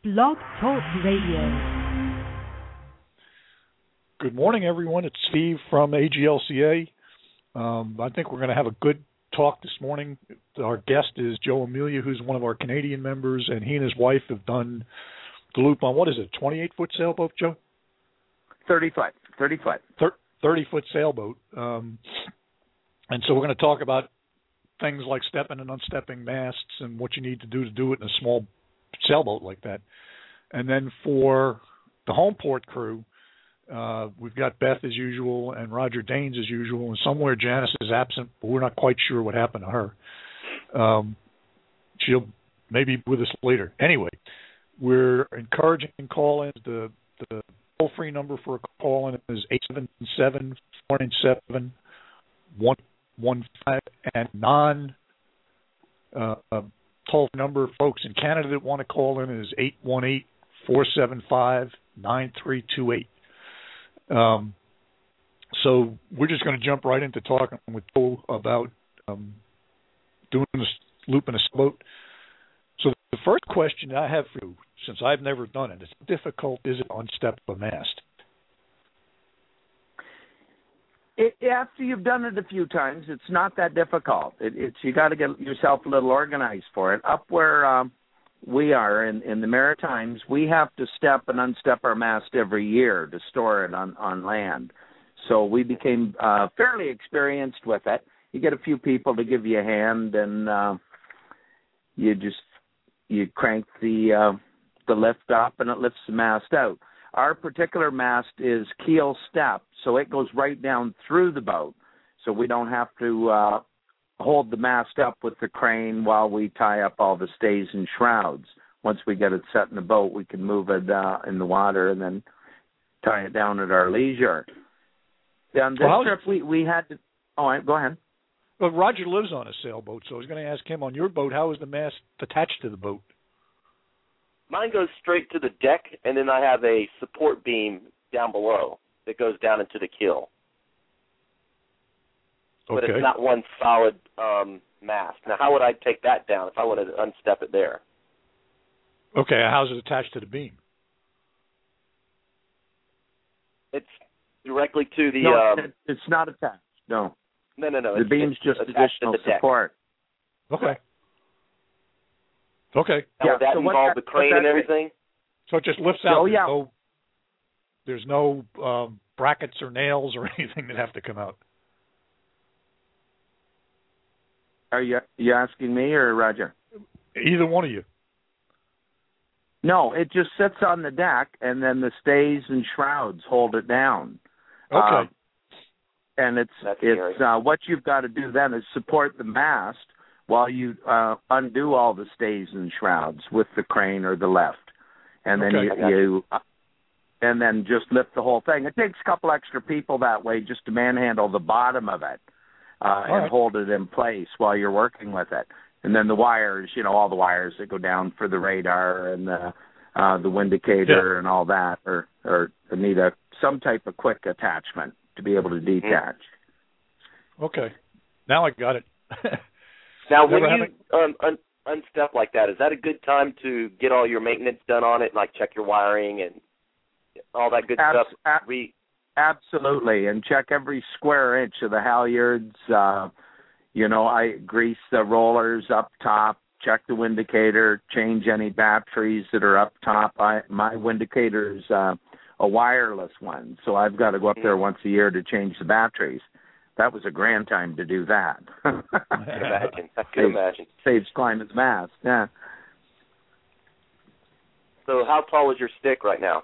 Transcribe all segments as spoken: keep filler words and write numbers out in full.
Blog Talk Radio. Good morning, everyone. It's Steve from A G L C A. Um, I think we're going to have a good talk this morning. Our guest is Joe Amelia, who's one of our Canadian members, and he and his wife have done the loop on, what is it, twenty-eight foot sailboat, Joe? thirty foot. thirty foot. thirty foot sailboat. Um, and so we're going to talk about things like stepping and unstepping masts and what you need to do to do it in a small sailboat like that. And then for the home port crew, uh, we've got Beth as usual and Roger Daines as usual, and somewhere Janice is absent, but we're not quite sure what happened to her. Um, she'll maybe be with us later. Anyway, we're encouraging call-ins. The, the toll-free number for a call-in is eight seven seven, four nine seven, one one five, and non uh, uh, toll number, folks in Canada that want to call in, is eight one eight, four seven five, nine three two eight. Um, so we're just going to jump right into talking with Joe about um, doing this loop in a boat. So the first question I have for you, since I've never done it, is how difficult is it to unstep a mast? It, after you've done it a few times, it's not that difficult. It, it's you got to get yourself a little organized for it. Up where um, we are in, in the Maritimes, we have to step and unstep our mast every year to store it on, on land. So we became uh, fairly experienced with it. You get a few people to give you a hand, and uh, you just you crank the uh, the lift up, and it lifts the mast out. Our particular mast is keel step, so it goes right down through the boat. So we don't have to uh, hold the mast up with the crane while we tie up all the stays and shrouds. Once we get it set in the boat, we can move it uh, in the water and then tie it down at our leisure. On this well, trip, we, we had to... Oh, go ahead. Well, Roger lives on a sailboat, so I was going to ask him, on your boat, how is the mast attached to the boat? Mine goes straight to the deck, and then I have a support beam down below that goes down into the keel. Okay. But it's not one solid um, mast. Now, how would I take that down if I wanted to unstep it there? Okay, how's it attached to the beam? It's directly to the... No, um, it's not attached, no. No, no, no. The it's, beam's it's just additional support. Okay. Okay. Now, yeah, would that so involve that, the crane and everything? So it just lifts out. Oh, yeah. There's no, there's no um, brackets or nails or anything that have to come out. Are you, you asking me or Roger? Either one of you. No, it just sits on the deck, and then the stays and shrouds hold it down. Okay. Uh, and it's That's it's uh, what you've got to do then is support the mast while you uh, undo all the stays and shrouds with the crane or the lift, and then okay. you, you uh, and then just lift the whole thing. It takes a couple extra people that way just to manhandle the bottom of it uh, and right. hold it in place while you're working with it. And then the wires, you know, all the wires that go down for the radar and the uh, the windicator yeah. and all that, or or need a some type of quick attachment to be able to detach. Okay, now I got it. Now, when Never you um, un- unstep like that, is that a good time to get all your maintenance done on it, like check your wiring and all that good Abs- stuff? ab- Re- absolutely, and check every square inch of the halyards. Uh, you know, I grease the rollers up top, check the windicator, change any batteries that are up top. I, my windicator's uh, a wireless one, so I've got to go up there once a year to change the batteries. That was a grand time to do that. I can imagine. I can saves, imagine. Saves climbing mast, yeah. So how tall is your stick right now?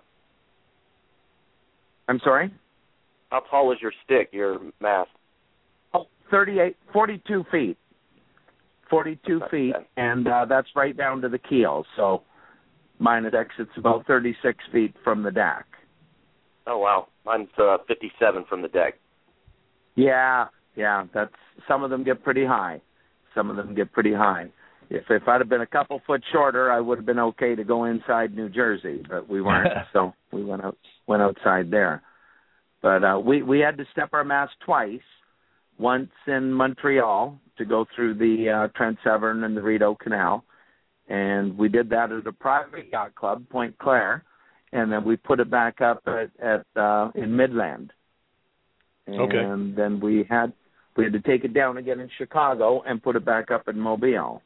I'm sorry? How tall is your stick, your mast? Oh, thirty-eight, forty-two feet. forty-two That's feet, bad. and uh, that's right down to the keel. So mine exits about thirty-six feet from the deck. Oh, wow. Mine's uh, fifty-seven from the deck. Yeah, yeah. That's some of them get pretty high. Some of them get pretty high. If if I'd have been a couple foot shorter, I would have been okay to go inside New Jersey, but we weren't, so we went out went outside there. But uh, we we had to step our mast twice. Once in Montreal to go through the uh, Trent Severn and the Rideau Canal, and we did that at a private yacht club, Point Claire, and then we put it back up at, at uh, in Midland. And okay. then we had we had to take it down again in Chicago and put it back up in Mobile.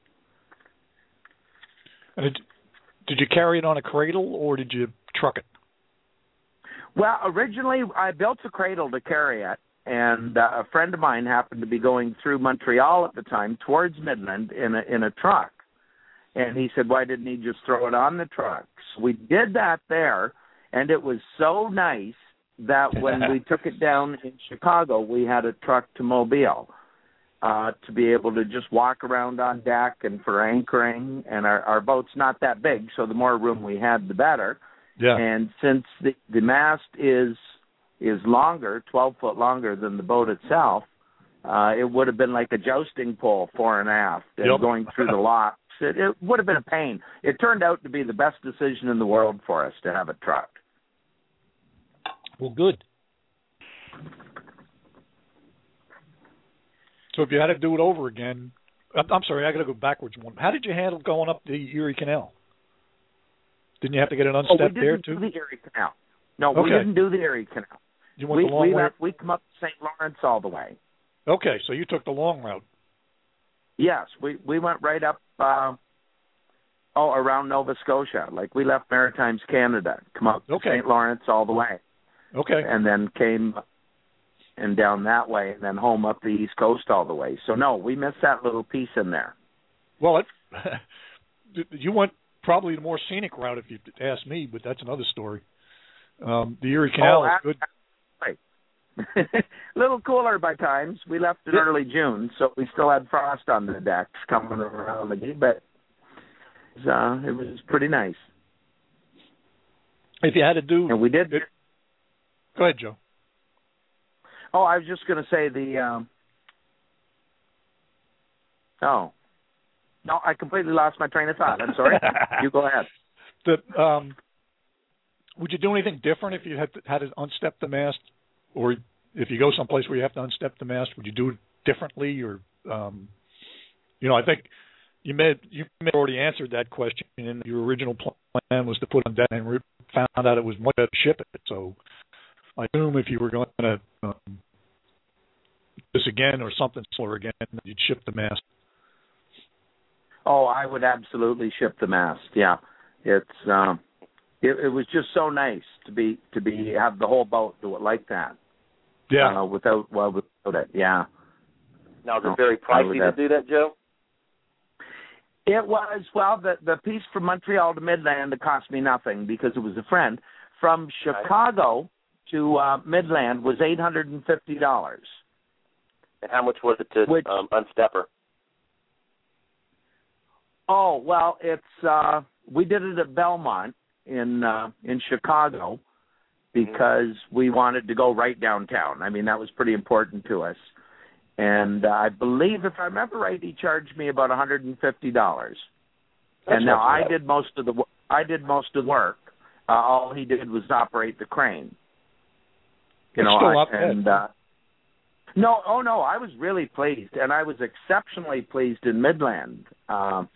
And did, did you carry it on a cradle or did you truck it? Well, originally I built a cradle to carry it, and uh, a friend of mine happened to be going through Montreal at the time towards Midland in a in a truck. And he said, why didn't he just throw it on the truck? So we did that there, and it was so nice that when we took it down in Chicago, we had a truck to Mobile uh, to be able to just walk around on deck and for anchoring. And our, our boat's not that big, so the more room we had, the better. Yeah. And since the, the mast is is longer, twelve foot longer than the boat itself, uh, it would have been like a jousting pole, fore and aft, and yep. going through the locks. It, it would have been a pain. It turned out to be the best decision in the world for us to have it trucked. Well, good. So if you had to do it over again, I'm, I'm sorry, I got to go backwards one. How did you handle going up the Erie Canal? Didn't you have to get an unstep oh, we there didn't too? do the Erie Canal. No, okay. we didn't do the Erie Canal. You went we the long we, way. left, we come up Saint Lawrence all the way. Okay, so you took the long route. Yes, we we went right up. Uh, oh, around Nova Scotia. Like we left Maritimes, Canada, come up okay. Saint Lawrence all the way. Okay. And then came and down that way, and then home up the East Coast all the way. So no, we missed that little piece in there. Well, it, you went probably the more scenic route if you ask me, but that's another story. Um, the Erie Canal oh, is good. Right. A little cooler by times. We left in yeah. early June, so we still had frost on the decks coming around the gate, but it was, uh, it was pretty nice. If you had to do, and we did. It, go ahead, Joe. Oh, I was just going to say the. Um, oh, no, I completely lost my train of thought. I'm sorry. You go ahead. The um, would you do anything different if you had to, had to unstep the mast, or if you go someplace where you have to unstep the mast, would you do it differently, or um, you know, I think you may you may have already answered that question. And your original plan was to put on deck, and we found out it was much better to ship it. So I assume if you were going to um, this again or something similar again, you'd ship the mast. Oh, I would absolutely ship the mast. Yeah, it's um, it, it was just so nice to be to be have the whole boat do it like that. Yeah, uh, without well without it. Yeah. Now, is it very pricey to do that, Joe? It was well the the piece from Montreal to Midland. It cost me nothing because it was a friend. From Chicago to uh, Midland was eight hundred and fifty dollars. And how much was it to Which, um, unstep her? Oh well, it's uh, we did it at Belmont in uh, in Chicago because mm-hmm. we wanted to go right downtown. I mean that was pretty important to us, and uh, I believe if I remember right, he charged me about one hundred and fifty dollars. And now I did most of the I did most of the work. Uh, all he did was operate the crane. You it's know, still I, up and uh, no, oh no, I was really pleased, and I was exceptionally pleased in Midland. Um,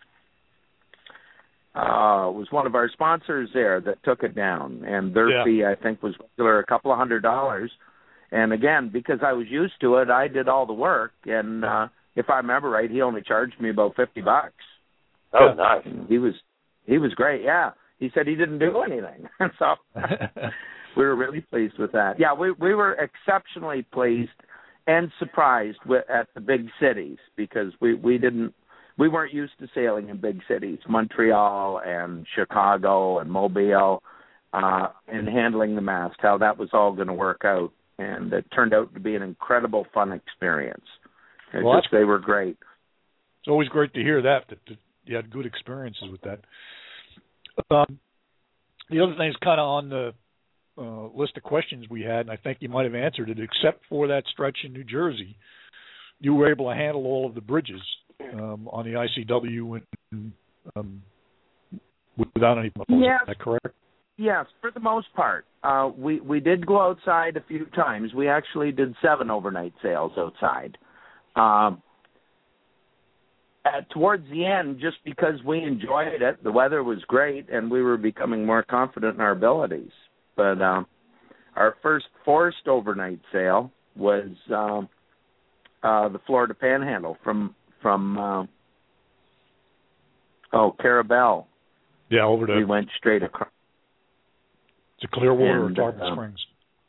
Uh, it was one of our sponsors there that took it down, and their yeah. fee, I think, was regular, a couple of hundred dollars. And again, because I was used to it, I did all the work, and uh, if I remember right, he only charged me about fifty bucks. Oh, nice. He was he was great. Yeah, he said he didn't do anything, so we were really pleased with that. Yeah, we we were exceptionally pleased and surprised with, at the big cities because we we didn't. We weren't used to sailing in big cities, Montreal and Chicago and Mobile, uh, and handling the mast, how that was all going to work out. And it turned out to be an incredible fun experience. It Well, just, they were great. It's always great to hear that, that, that you had good experiences with that. Um, the other thing is kind of on the uh, list of questions we had, and I think you might have answered it, except for that stretch in New Jersey, you were able to handle all of the bridges Um, on the I C W and um, without any problems. Yes. Is that correct? Yes, for the most part. Uh, we, we did go outside a few times. We actually did seven overnight sails outside. Um, uh, towards the end, just because we enjoyed it, the weather was great, and we were becoming more confident in our abilities. But um, our first forced overnight sail was um, uh, the Florida Panhandle from from uh, oh Carabel. Yeah, over to we went straight across to Clearwater and, or Tarpon uh, Springs.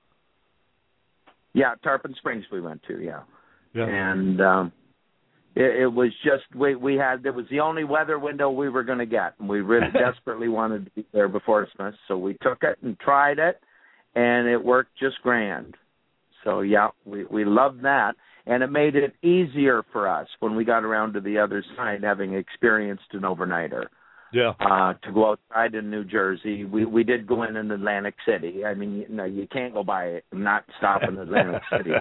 Yeah, Tarpon Springs we went to. Yeah, yeah. and um, it, it was just we we had it was the only weather window we were going to get, and we really desperately wanted to be there before Christmas, so we took it and tried it, and it worked just grand. So yeah, we we loved that, and it made it easier for us when we got around to the other side, having experienced an overnighter. Yeah. Uh, to go outside in New Jersey, we we did go in in Atlantic City. I mean, you know, you can't go by it and not stop in Atlantic City,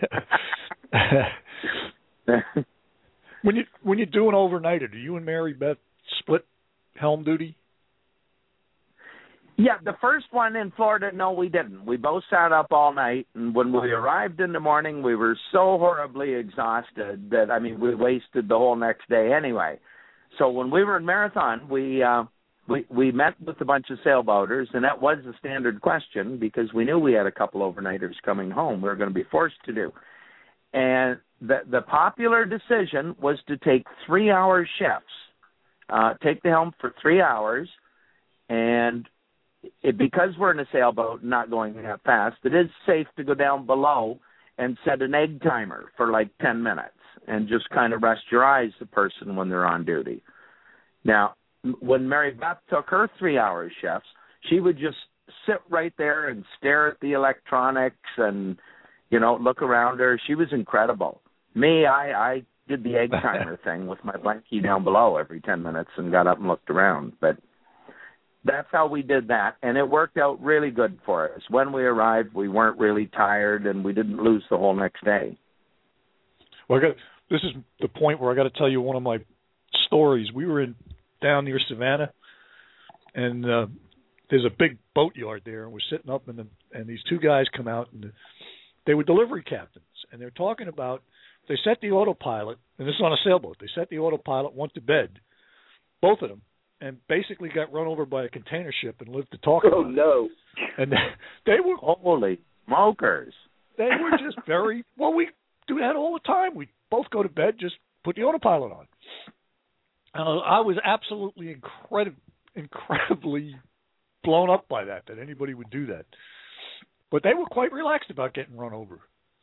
right? when you when you do an overnighter, do you and Mary Beth split helm duty? Yeah, the first one in Florida, no, we didn't. We both sat up all night, and when we arrived in the morning, we were so horribly exhausted that, I mean, we wasted the whole next day anyway. So when we were in Marathon, we uh, we we met with a bunch of sailboaters, and that was the standard question because we knew we had a couple overnighters coming home. We were going to be forced to do, and the the popular decision was to take three-hour shifts, uh, take the helm for three hours, and it, because we're in a sailboat, not going that fast, it is safe to go down below and set an egg timer for like ten minutes. And just kind of rest your eyes, the person, when they're on duty. Now, when Mary Beth took her three-hour shifts, she would just sit right there and stare at the electronics and, you know, look around her. She was incredible. Me, I, I did the egg timer thing with my blankie down below every ten minutes and got up and looked around. But that's how we did that, and it worked out really good for us. When we arrived, we weren't really tired, and we didn't lose the whole next day. Well, I got, this is the point where I got to tell you one of my stories. We were in down near Savannah, and uh, there's a big boatyard there, and we're sitting up, and the, and these two guys come out, and they were delivery captains, and they're talking about they set the autopilot, and this is on a sailboat. They set the autopilot, went to bed, both of them, and basically got run over by a container ship and lived to talk about it. Oh no! And they, they were holy smokers. They were just very well. We do that all the time. We both go to bed, just put the autopilot on. Uh, I was absolutely incredible, incredibly blown up by that, that anybody would do that. But they were quite relaxed about getting run over.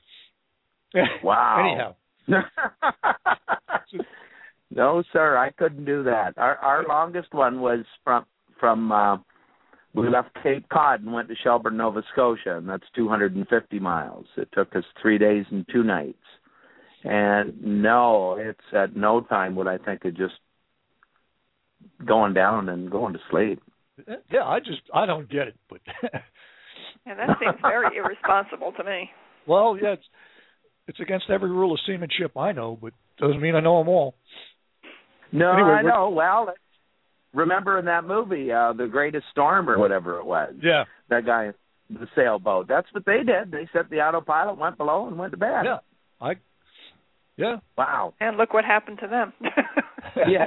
Wow. Anyhow. No, sir, I couldn't do that. Our our longest one was from, from uh, we left Cape Cod and went to Shelburne, Nova Scotia, and that's two hundred fifty miles. It took us three days and two nights. And no, it's at no time would I think of just going down and going to sleep. Yeah, I just, I don't get it. But yeah, that seems very irresponsible to me. Well, yeah, it's, it's against every rule of seamanship I know, but doesn't mean I know them all. No, anyway, I know. Well, remember in that movie, uh, The Greatest Storm or whatever it was? Yeah. That guy, the sailboat. That's what they did. They set the autopilot, went below, and went to bed. Yeah. I. Yeah. Wow. And look what happened to them. Yeah.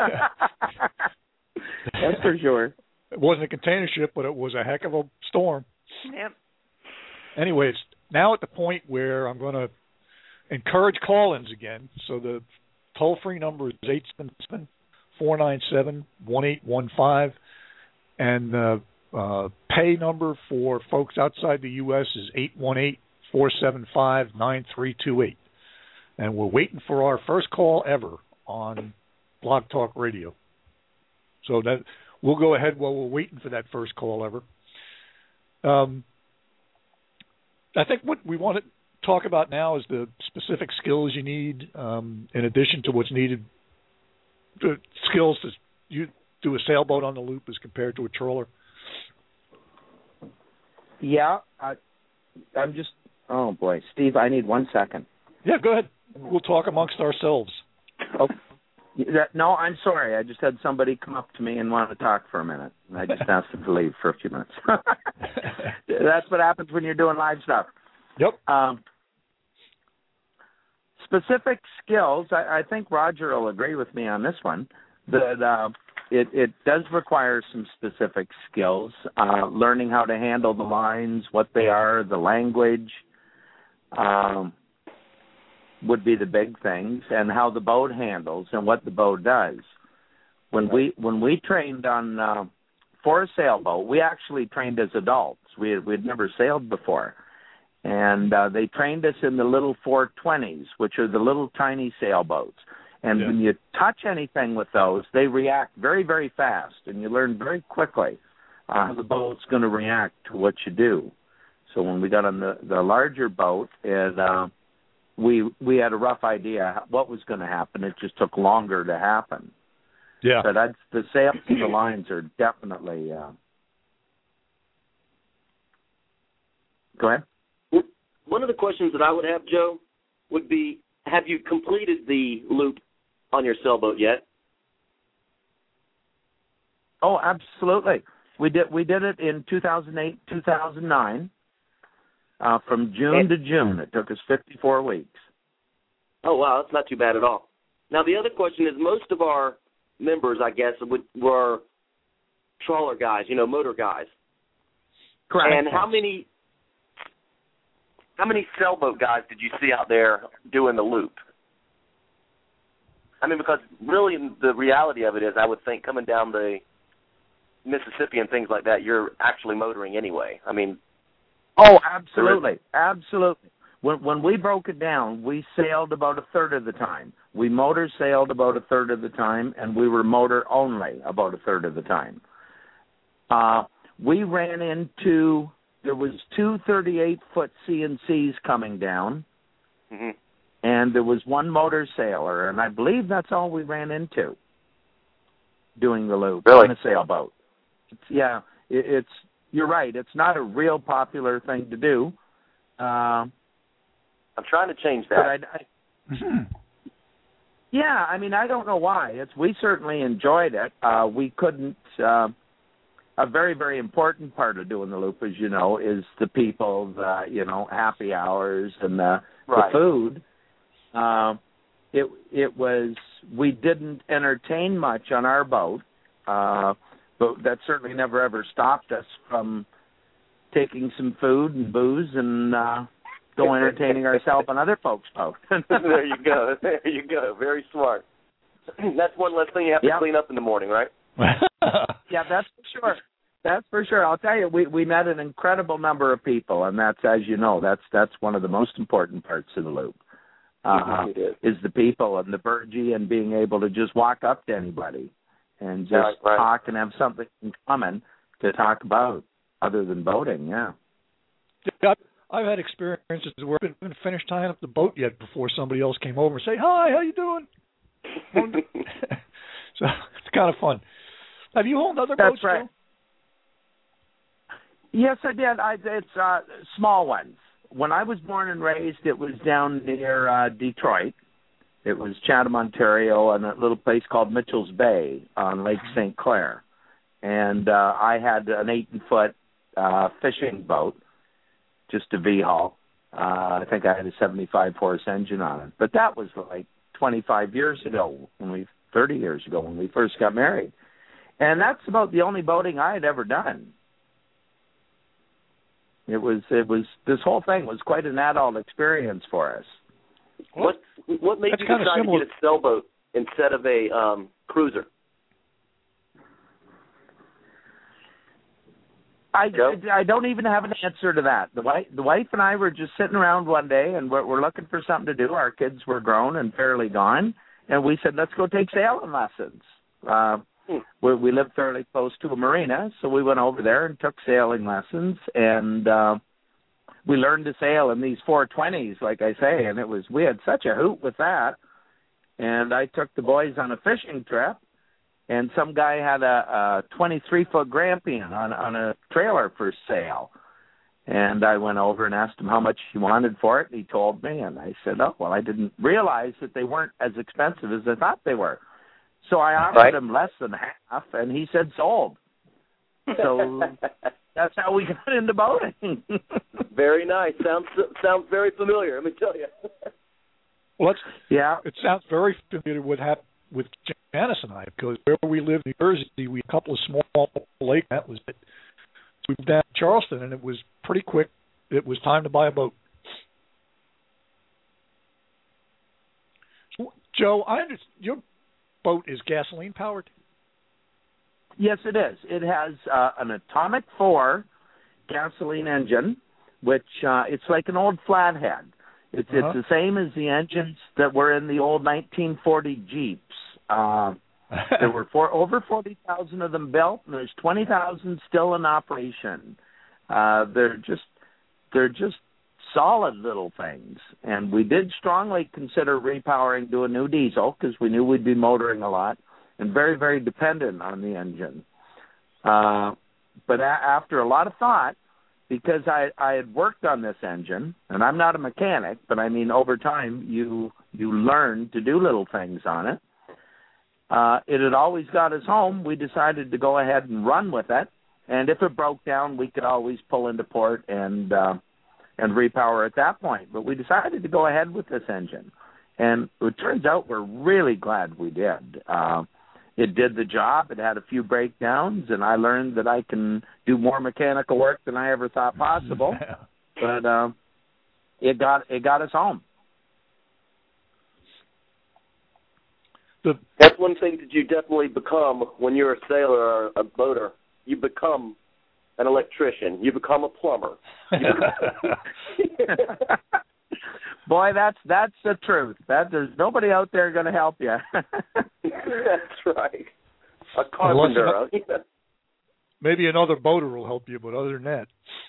That's for sure. It wasn't a container ship, but it was a heck of a storm. Yep. Anyway, it's now at the point where I'm going to encourage call-ins again. So the toll-free number is eight seven seven, four nine seven, one eight one five, and the uh, pay number for folks outside the U S is eight one eight, four seven five, nine three two eight. And we're waiting for our first call ever on Blog Talk Radio. So that we'll go ahead while we're waiting for that first call ever. Um, I think what we want to talk about now is the specific skills you need, um, in addition to what's needed, the skills to you do a sailboat on the loop as compared to a trawler. Yeah, I, I'm just, oh boy, Steve, I need one second. Yeah, go ahead. We'll talk amongst ourselves. Oh, that, no, I'm sorry. I just had somebody come up to me and want to talk for a minute. And I just asked them to leave for a few minutes. That's what happens when you're doing live stuff. Yep. Um, specific skills, I, I think Roger will agree with me on this one, that uh, it, it does require some specific skills, uh, learning how to handle the lines, what they are, the language um, would be the big things, and how the boat handles and what the boat does. When we when we trained on uh, for a sailboat, we actually trained as adults. We had, we'd never sailed before. And uh, they trained us in the little four twenties, which are the little tiny sailboats. And yeah. when you touch anything with those, they react very, very fast, and you learn very quickly uh, how the boat's going to react to what you do. So when we got on the, the larger boat, and uh, we we had a rough idea what was going to happen. It just took longer to happen. Yeah. But I'd, the sails and the lines are definitely. Uh... Go ahead. One of the questions that I would have, Joe, would be: have you completed the loop on your sailboat yet? Oh, absolutely. We did. We did it in two thousand eight, two thousand nine, uh, from June and, to June. It took us fifty-four weeks. Oh wow, that's not too bad at all. Now the other question is: most of our members, I guess, would, were trawler guys, you know, motor guys. Correct. And how many? How many sailboat guys did you see out there doing the loop? I mean, because really the reality of it is, I would think coming down the Mississippi and things like that, you're actually motoring anyway. I mean, oh, absolutely, absolutely. When when we broke it down, we sailed about a third of the time. We motor sailed about a third of the time, and we were motor only about a third of the time. Uh, we ran into. There was two thirty-eight foot C N Cs coming down, mm-hmm. and there was one motor sailor, and I believe that's all we ran into doing the loop really? on a sailboat. It's, yeah, it, it's you're right. It's not a real popular thing to do. Uh, I'm trying to change that. I, I, yeah, I mean, I don't know why. It's we certainly enjoyed it. Uh, we couldn't. Uh, A very, very important part of doing the loop, as you know, is the people, the, you know, happy hours and the, right. the food. Uh, it it was, we didn't entertain much on our boat, uh, but that certainly never ever stopped us from taking some food and booze and uh, go entertaining ourselves on other folks' boats. There you go. There you go. Very smart. That's one less thing you have to yep. clean up in the morning, right? Yeah, that's for sure. That's for sure. I'll tell you, we, we met an incredible number of people, and that's, as you know, that's that's one of the most important parts of the loop, uh, is the people and the burgee and being able to just walk up to anybody and just right, right. talk and have something in common to talk about other than boating, yeah. yeah I've had experiences where I haven't finished tying up the boat yet before somebody else came over and say, hi, how you doing? So it's kind of fun. Have you owned other That's boats, right. Joe? Yes, I did. I, it's uh, small ones. When I was born and raised, it was down near uh, Detroit. It was Chatham, Ontario, and a little place called Mitchell's Bay on Lake Saint Clair. And uh, I had an eight-foot uh, fishing boat, just a V-hull. Uh, I think I had a seventy-five horse engine on it. But that was like twenty-five years ago, when we thirty years ago, when we first got married. And that's about the only boating I had ever done. It was, it was, this whole thing was quite an adult experience for us. What what made That's you kind of decide similar. to get a sailboat instead of a um, cruiser? I, I don't even have an answer to that. The wife, the wife and I were just sitting around one day, and we're, we're looking for something to do. Our kids were grown and fairly gone, and we said, let's go take sailing lessons. Uh, Hmm. We, we lived fairly close to a marina, so we went over there and took sailing lessons, and uh, we learned to sail in these four twenties, like I say, and it was we had such a hoot with that. And I took the boys on a fishing trip, and some guy had a, a twenty-three foot Grampian on on a trailer for sale. And I went over and asked him how much he wanted for it, and he told me, and I said, oh, well, I didn't realize that they weren't as expensive as I thought they were. So I offered right. him less than half, and he said sold. So that's how we got into boating. Very nice. Sounds sounds very familiar, let me tell you. Well, that's, yeah. it sounds very familiar with hap- with Janice and I, because where we live in New Jersey, we had a couple of small lakes. That was it. We moved down to Charleston, and it was pretty quick. It was time to buy a boat. So, Joe, I understand your boat is gasoline powered. Yes, it is. It has uh, an Atomic four gasoline engine, which uh, it's like an old flathead. It's Uh-huh. it's the same as the engines that were in the old nineteen forty Jeeps. Uh, there were four, over forty thousand of them built, and there's twenty thousand still in operation. Uh, they're just they're just solid little things, and we did strongly consider repowering to a new diesel because we knew we'd be motoring a lot and very, very dependent on the engine. Uh, but a- after a lot of thought, because I, I had worked on this engine, and I'm not a mechanic, but I mean over time you you learn to do little things on it. Uh, it had always got us home. We decided to go ahead and run with it, and if it broke down, we could always pull into port and uh, and repower at that point. But we decided to go ahead with this engine, and it turns out we're really glad we did. Uh, It did the job. It had a few breakdowns, and I learned that I can do more mechanical work than I ever thought possible. But uh, it got it got us home. The, That's one thing that you definitely become when you're a sailor or a boater. You become an electrician. You become a plumber. You become... Boy, that's that's the truth. That there's nobody out there going to help you. That's right. A carpenter. Maybe another boater will help you, but other than that,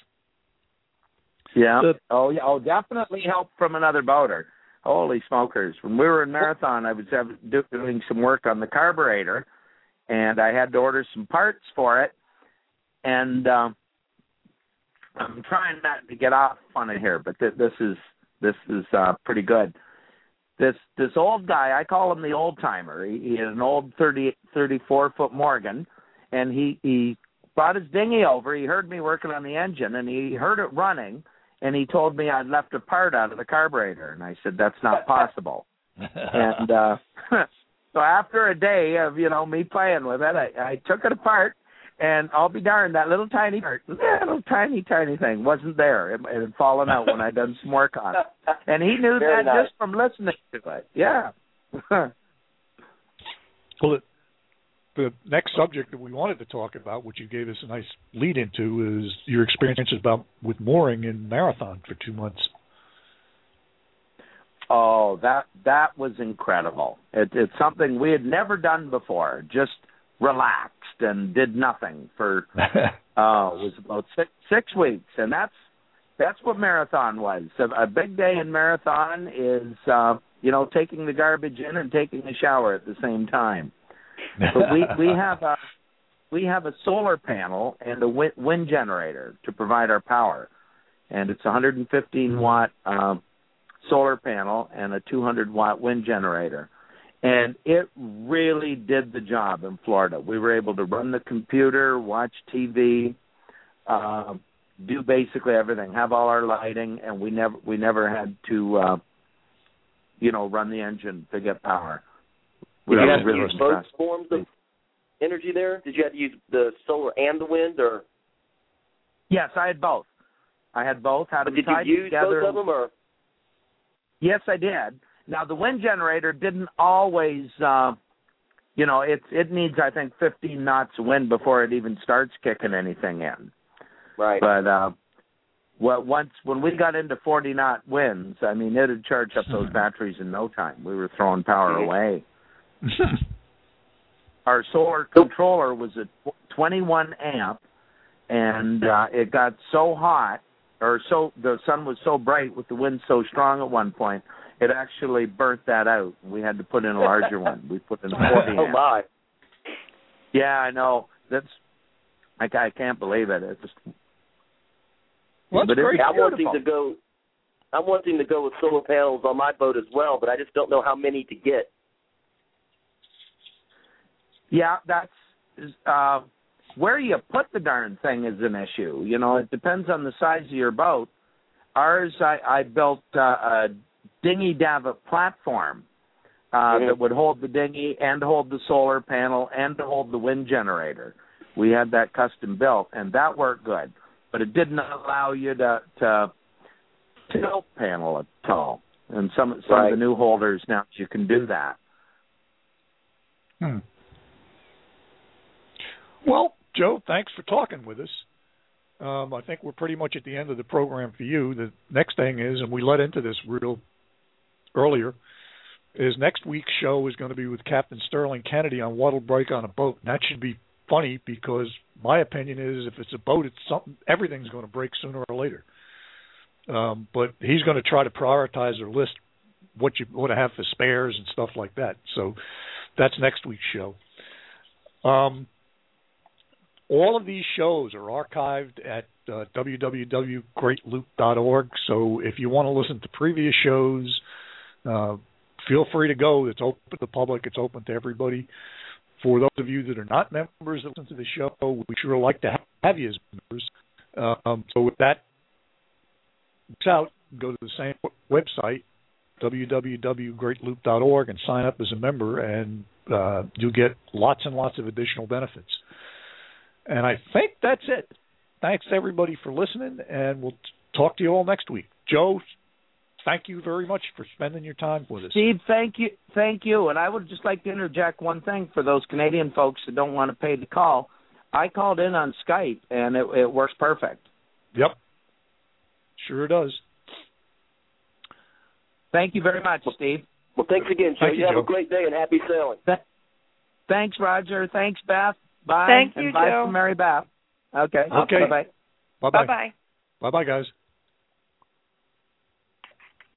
yeah. The, oh, yeah. Oh, definitely help from another boater. Holy smokers! When we were in Marathon, I was doing some work on the carburetor, and I had to order some parts for it. And um, I'm trying not to get off on it here, but th- this is. This is uh, pretty good. This this old guy, I call him the old timer. He, he had an old thirty, thirty-four foot Morgan, and he, he brought his dinghy over. He heard me working on the engine, and he heard it running, and he told me I'd left a part out of the carburetor. And I said, that's not possible. and uh, so after a day of, you know, me playing with it, I, I took it apart. And I'll be darned, that little tiny part, little tiny, tiny thing wasn't there. It, it had fallen out when I'd done some work on it. And he knew Very that nice. just from listening to it. Yeah. well, the, the next subject that we wanted to talk about, which you gave us a nice lead into, is your experiences about with mooring in Marathon for two months. Oh, that that was incredible. It, it's something we had never done before. Just relaxed and did nothing for uh it was about six six weeks, and that's that's what Marathon was. So a big day in Marathon is uh you know taking the garbage in and taking a shower at the same time. But we we have a we have a solar panel and a wind, wind generator to provide our power, and it's a one hundred fifteen watt uh, solar panel and a two hundred watt wind generator. And it really did the job in Florida. We were able to run the computer, watch T V, uh, do basically everything, have all our lighting, and we never we never had to, uh, you know, run the engine to get power. We Did you were have to really use both impressed. forms of energy there? Did you have to use the solar and the wind, or? Yes, I had both. I had both. Had them Did tied you use together. both of them, or? Yes, I did. Now, the wind generator didn't always, uh, you know, it it needs, I think, fifteen knots of wind before it even starts kicking anything in. Right. But uh, well, once when we got into forty knot winds, I mean, it had charged up those batteries in no time. We were throwing power away. Our solar controller was a twenty-one amp, and uh, it got so hot, or so the sun was so bright with the wind so strong at one point, it actually burnt that out. We had to put in a larger one. We put in a forty amp. Oh my! Yeah, I know. That's I, I can't believe it. It's just. Well, but that's great. it's I'm wanting beautiful. to go. I'm wanting to go with solar panels on my boat as well, but I just don't know how many to get. Yeah, that's uh, where you put the darn thing is an issue. You know, it depends on the size of your boat. Ours, I, I built uh, a dinghy davit platform uh, mm-hmm. that would hold the dinghy and hold the solar panel and to hold the wind generator. We had that custom built, and that worked good. But it didn't allow you to, to tilt panel at all. And some some right. of the new holders now you can do that. Hmm. Well, Joe, thanks for talking with us. Um, I think we're pretty much at the end of the program for you. The next thing is, and we let into this real earlier, is next week's show is going to be with Captain Sterling Kennedy on what'll break on a boat. And that should be funny because my opinion is if it's a boat, it's something. Everything's going to break sooner or later. Um, but he's going to try to prioritize or list what you want to have for spares and stuff like that. So that's next week's show. Um, all of these shows are archived at uh, w w w dot great loop dot org. So if you want to listen to previous shows, uh, feel free to go. It's open to the public. It's open to everybody. For those of you that are not members that listen to the show, we sure like to have you as members. Um, so with that out, go to the same website, w w w dot great loop dot org, and sign up as a member, and uh, you'll get lots and lots of additional benefits. And I think that's it. Thanks, everybody, for listening, and we'll talk to you all next week. Joe, thank you very much for spending your time with us. Steve, thank you. Thank you. And I would just like to interject one thing for those Canadian folks that don't want to pay the call. I called in on Skype, and it, it works perfect. Yep. Sure does. Thank you very much, Steve. Well, thanks again, Joe. Thank you, you have Joe. a great day and happy sailing. Th- thanks, Roger. Thanks, Beth. Bye. Thank and you, bye Joe. from Mary Beth. Okay. Okay. Bye-bye. Bye-bye. Bye-bye. Bye-bye, guys.